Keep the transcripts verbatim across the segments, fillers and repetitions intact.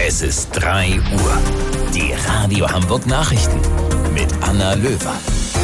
Es ist drei Uhr. Die Radio Hamburg Nachrichten mit Anna Löwer.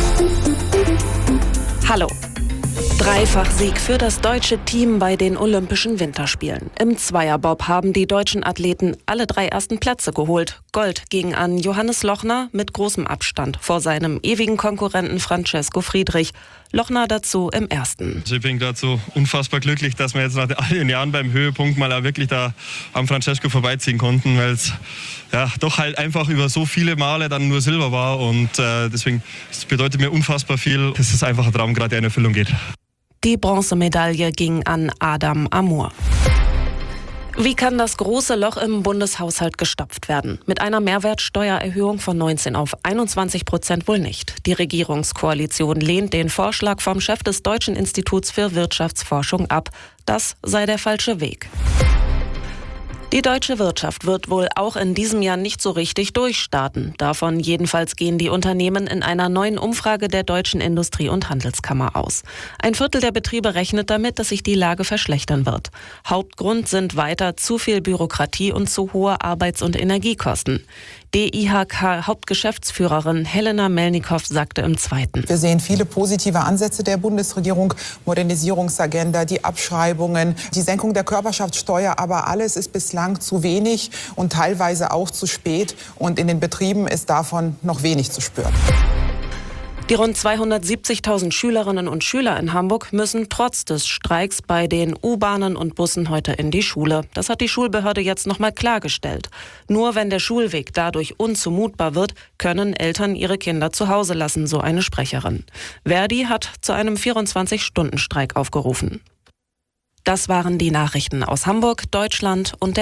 Hallo. Dreifach-Sieg für das deutsche Team bei den Olympischen Winterspielen. Im Zweierbob haben die deutschen Athleten alle drei ersten Plätze geholt. Gold ging an Johannes Lochner mit großem Abstand vor seinem ewigen Konkurrenten Francesco Friedrich. Lochner dazu im ersten. Also ich bin gerade so unfassbar glücklich, dass wir jetzt nach all den Jahren beim Höhepunkt mal auch wirklich da am Francesco vorbeiziehen konnten, weil es ja doch halt einfach über so viele Male dann nur Silber war und äh, deswegen das bedeutet mir unfassbar viel. Es ist einfach ein Traum, gerade der in Erfüllung geht. Die Bronzemedaille ging an Adam Amur. Wie kann das große Loch im Bundeshaushalt gestopft werden? Mit einer Mehrwertsteuererhöhung von neunzehn auf einundzwanzig Prozent wohl nicht. Die Regierungskoalition lehnt den Vorschlag vom Chef des Deutschen Instituts für Wirtschaftsforschung ab. Das sei der falsche Weg. Die deutsche Wirtschaft wird wohl auch in diesem Jahr nicht so richtig durchstarten. Davon jedenfalls gehen die Unternehmen in einer neuen Umfrage der Deutschen Industrie- und Handelskammer aus. Ein Viertel der Betriebe rechnet damit, dass sich die Lage verschlechtern wird. Hauptgrund sind weiter zu viel Bürokratie und zu hohe Arbeits- und Energiekosten. D I H K-Hauptgeschäftsführerin Helena Melnikow sagte im Zweiten. Wir sehen viele positive Ansätze der Bundesregierung, Modernisierungsagenda, die Abschreibungen, die Senkung der Körperschaftssteuer, aber alles ist bislang zu wenig und teilweise auch zu spät und in den Betrieben ist davon noch wenig zu spüren. Die rund zweihundertsiebzigtausend Schülerinnen und Schüler in Hamburg müssen trotz des Streiks bei den U-Bahnen und Bussen heute in die Schule. Das hat die Schulbehörde jetzt nochmal klargestellt. Nur wenn der Schulweg dadurch unzumutbar wird, können Eltern ihre Kinder zu Hause lassen, so eine Sprecherin. Verdi hat zu einem vierundzwanzig Stunden Streik aufgerufen. Das waren die Nachrichten aus Hamburg, Deutschland und der